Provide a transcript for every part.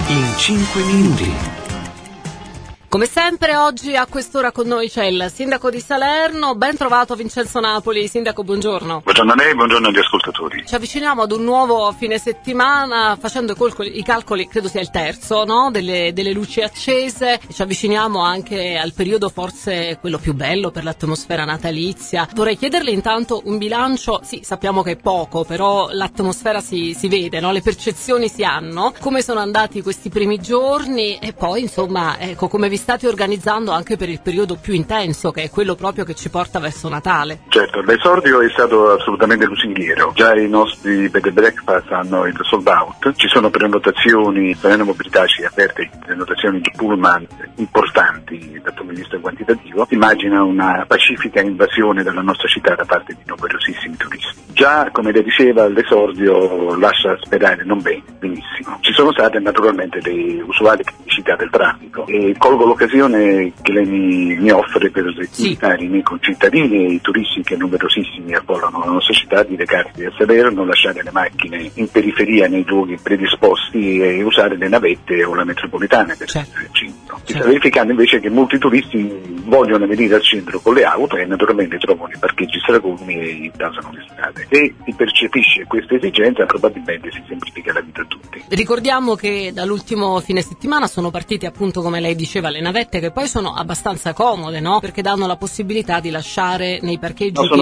in 5 minuti. Come sempre oggi a quest'ora con noi c'è il sindaco di Salerno. Ben trovato Vincenzo Napoli. Sindaco, buongiorno. Buongiorno a lei, buongiorno agli ascoltatori. Ci avviciniamo ad un nuovo fine settimana facendo i calcoli, credo sia il terzo, no? Delle luci accese. Ci avviciniamo anche al periodo forse quello più bello per l'atmosfera natalizia. Vorrei chiederle intanto un bilancio. Sì, sappiamo che è poco, però l'atmosfera si vede, no? Le percezioni si hanno. Come sono andati questi primi giorni e poi insomma, ecco, come vi state organizzando anche per il periodo più intenso, che è quello proprio che ci porta verso Natale? Certo, l'esordio è stato assolutamente lusinghiero. Già i nostri bed and breakfast hanno il sold out, ci sono prenotazioni, Salerno Mobilità ci avverte prenotazioni di pullman importanti dal punto di vista quantitativo. Immagina una pacifica invasione della nostra città da parte di numerosissimi turisti. Già, come lei diceva, l'esordio lascia sperare non bene, benissimo. Ci sono state naturalmente le usuali criticità del traffico e colgo l'occasione che lei mi offre per invitare i miei concittadini e i turisti che numerosissimi affollano la nostra città di recarsi a Salerno, lasciare le macchine in periferia nei luoghi predisposti e usare le navette o la metropolitana per essere al centro. Si sta verificando invece che molti turisti vogliono venire al centro con le auto e naturalmente trovano i parcheggi stracolmi e intasano le strade. Se si percepisce questa esigenza probabilmente si semplifica la vita a tutti. Ricordiamo che dall'ultimo fine settimana sono partite appunto, come lei diceva, le navette, che poi sono abbastanza comode, no? Perché danno la possibilità di lasciare nei parcheggi. No, sono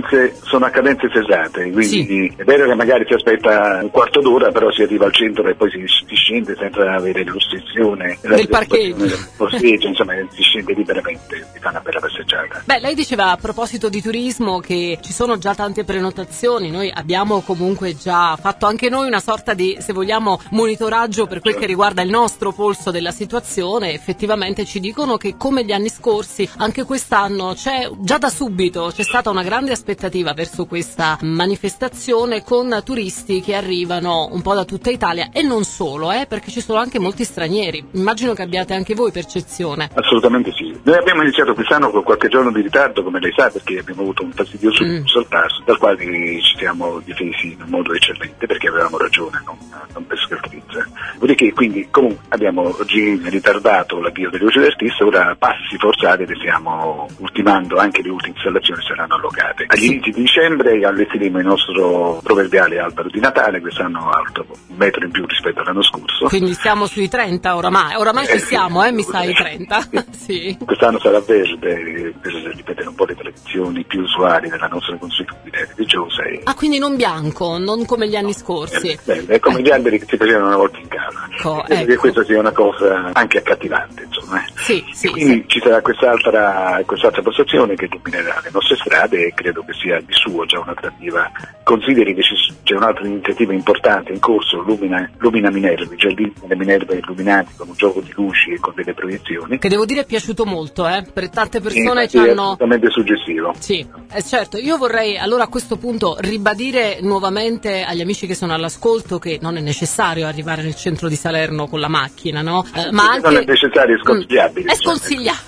a cadenze cesate, quindi è vero che magari si aspetta un quarto d'ora, però si arriva al centro e poi si scende senza avere l'ossessione del parcheggio. Insomma si scende liberamente, si fa una bella passeggiata. Beh, lei diceva a proposito di turismo che ci sono già tante prenotazioni, noi abbiamo comunque già fatto anche noi una sorta di, se vogliamo, monitoraggio per quel che riguarda il nostro polso della situazione. Effettivamente ci dicono che come gli anni scorsi anche quest'anno già da subito c'è stata una grande aspettativa verso questa manifestazione, con turisti che arrivano un po' da tutta Italia e non solo, perché ci sono anche molti stranieri. Immagino che abbiate anche voi percezione. Assolutamente sì. Noi abbiamo iniziato quest'anno con qualche giorno di ritardo, come lei sa, perché abbiamo avuto un fastidioso sorpasso dal quale ci siamo difesi in un modo eccellente, perché avevamo ragione, non per scherzo. Dopodiché quindi comunque abbiamo oggi ritardato l'avvio delle luci d'artista, ora passi forzati che stiamo ultimando, anche le ultime installazioni saranno allocate. Agli inizi di dicembre allestiremo il nostro proverbiale albero di Natale, quest'anno alto 1 metro in più rispetto all'anno scorso. Quindi siamo sui 30 oramai ci siamo, mi sa i 30. Sì. Quest'anno sarà verde per ripetere un po' le tradizioni più usuali della nostra consuetudine religiosa. Quindi non bianco, non come gli anni scorsi. È come gli alberi che si facevano una volta in casa. Credo che questa sia una cosa anche accattivante, insomma. Sì, quindi ci sarà quest'altra postazione che illuminerà le nostre strade e credo che sia di suo già un'attrattiva. Consideri che c'è un'altra iniziativa importante in corso, Lumina Minerva, i giardini delle Minerve illuminati con un gioco di luci e con delle proiezioni. Che devo dire è piaciuto molto, per tante persone è assolutamente suggestivo. Sì, certo. Io vorrei allora a questo punto ribadire nuovamente agli amici che sono all'ascolto che non è necessario arrivare nel centro di Salerno con la macchina, no? Ma anche non è necessario, è sconsigliabile. È sconsigliabile,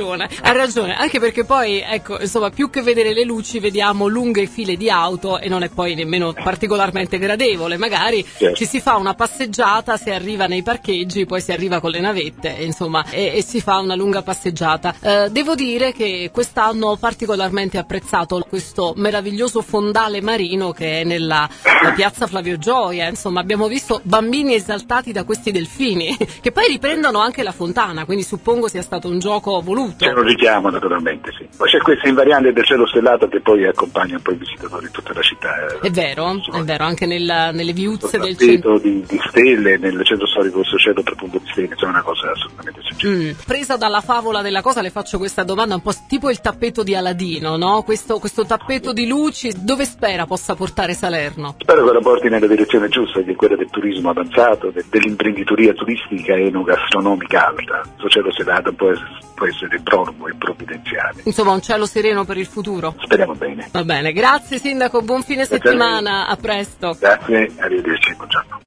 ha ragione, anche perché poi, ecco, insomma, più che vedere le luci vediamo lunghe file di auto e non è poi nemmeno particolarmente gradevole. Magari ci si fa una passeggiata, si arriva nei parcheggi, poi si arriva con le navette, insomma, e si fa una lunga passeggiata. Devo dire che quest'anno ho particolarmente apprezzato questo meraviglioso fondale marino che è nella piazza Flavio Gioia. Insomma, abbiamo visto bambini esaltati da questi delfini che poi riprendono anche la fontana, quindi suppongo sia stato un gioco voluto. C'è un richiamo naturalmente, sì. Poi c'è questa invariante del cielo stellato che poi accompagna un po' i visitatori in tutta la città. È vero, anche nelle viuzze del centro di stelle, nel centro storico questo cielo per punto di stelle, è una cosa assolutamente suggestiva. Presa dalla favola della cosa le faccio questa domanda un po' tipo il tappeto di Aladino, no? Questo tappeto di luci, dove spera possa portare Salerno? Spero che la porti nella direzione giusta, che è quella del turismo avanzato, dell'imprenditoria turistica e enogastronomica alta. Questo cielo stellato può essere pronumo e provvidenziale. Insomma, un cielo sereno per il futuro. Speriamo bene. Va bene, grazie sindaco, buon fine settimana, a presto. Grazie, arrivederci, buongiorno.